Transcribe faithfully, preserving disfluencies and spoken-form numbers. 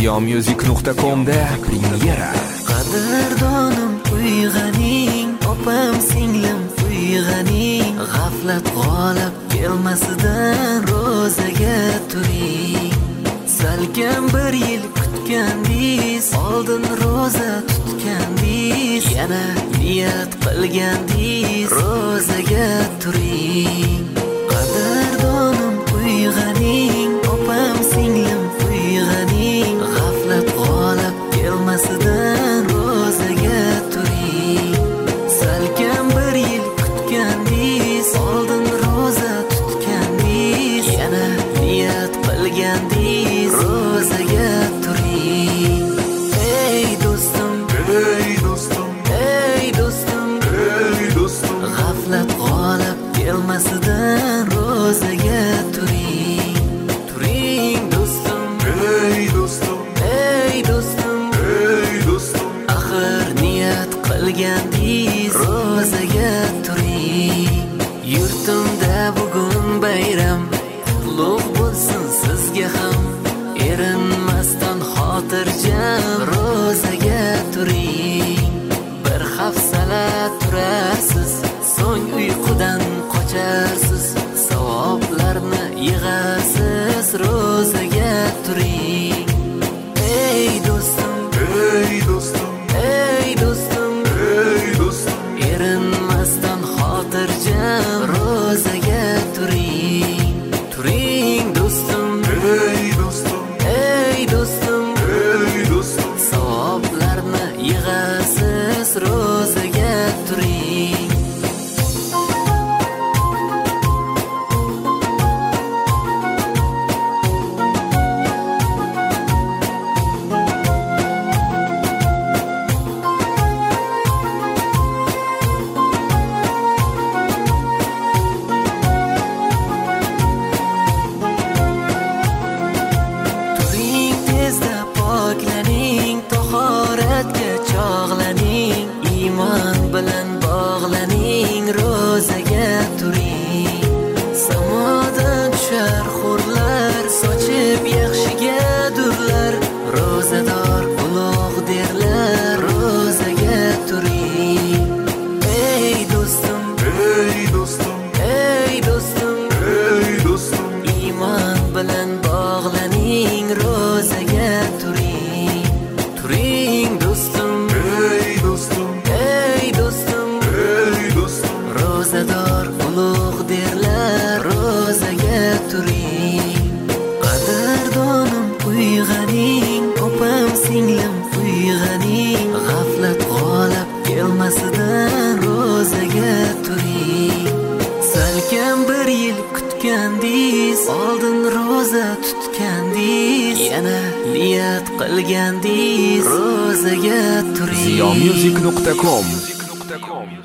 ziyomusic nuqta com da premyera. Qadrdonim uyg'oning, opam singlim uyg'oning, g'aflat g'olib kelmasidan ro'zaga turing. Salkam bir yil kutgandingiz, oldin ro'za tutgandingiz, yana niyat qilgandingiz, ro'zaga turing. Qadrdonim uyg'oning, opam singlim uyg'oning, g'aflat g'olib kelmasidan ro'zaga turing. Salkam bir yil kutgandingiz, oldin ro'za tutgandingiz, yana niyat qilgandingiz, ro'zaga turing. Ey do'stim, Ey do'stim, ey do'stim, ey do'stim, g'aflat g'olib kelmasidan ro'zaga turing. Turing do'stim, ey do'stim, ey do'stim, ey do'stim, axir niyat qilgandingiz, ro'zaga turing. Yurtimda bugun bayram, qutlug' bo'lsin sizga ham. Erinmasdan xotirjam ro'zaga turing. Bir hafsala turasiz, so'ng uyqudan qocharsiz, savoblarni yig'asiz, ro'zaga turing. Ey do'stim, ey do'stim, ey do'stim, ey do'stim, erinmasdan xotirjam ro'zaga turing. Turing do'stim, ey do'stim, ey do'stim, ey do'stim, savoblarni yig'asiz, ro'zaga turing. Turing tezda poklaning, tahoratga chog'laning, iymon bilan bog'laning, ro'zaga turing. Samodan tushar hurlar, sochib yaxshiga durlar, ro'zador ulug' derlar, ro'zaga turing. Ey do'stim, ey do'stim, ey do'stim, ey do'stim, iymon bilan bog'laning, ro'zaga turing. Turing do'stim, ey do'stim, ey do'stim, ey do'stim, ro'zador ulug' derlar, ro'zaga turing. Qadrdonim uyg'oning, opam singlim uyg'oning, g'aflat g'olib kelmasidan ro'zaga turing. Salkam bir yil kutgandingiz, oldin ro'za tutgandingiz, yana niyat qilgandingiz, ro'zaga turing. ziyomusic nuqta com